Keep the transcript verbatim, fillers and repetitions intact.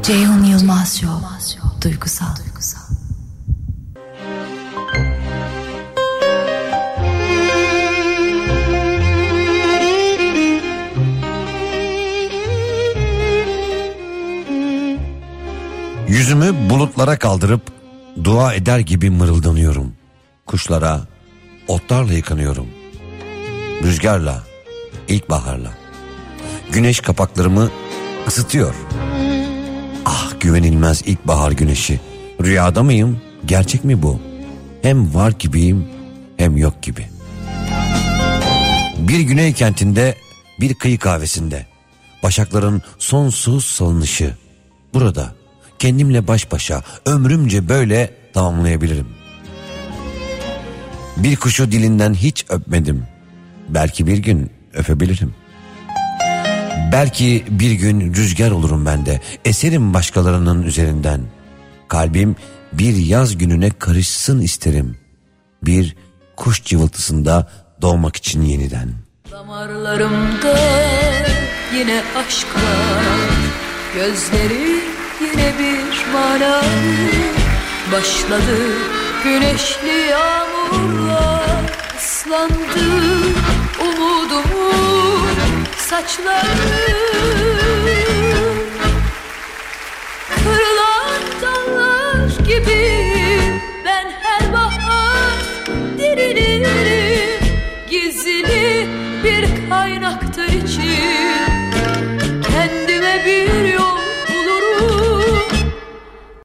Ceyhun Yılmaz Show. Duygusal. Yüzümü bulutlara kaldırıp dua eder gibi mırıldanıyorum. Kuşlara, otlarla yıkanıyorum. Rüzgarla, ilkbaharla. Güneş kapaklarımı ısıtıyor. Ah, güvenilmez ilkbahar güneşi. Rüyada mıyım? Gerçek mi bu? Hem var gibiyim hem yok gibi. Bir güney kentinde, bir kıyı kahvesinde. Başakların sonsuz salınışı. Burada kendimle baş başa ömrümce böyle tamamlayabilirim. Bir kuşu dilinden hiç öpmedim. Belki bir gün öpebilirim. Belki bir gün rüzgar olurum ben de. Eserim başkalarının üzerinden. Kalbim bir yaz gününe karışsın isterim. Bir kuş cıvıltısında doğmak için yeniden. Damarlarımda yine aşk var. Gözleri yine bir mana. Başladı güneşli yağmurlar. Islandı umudumun saçları.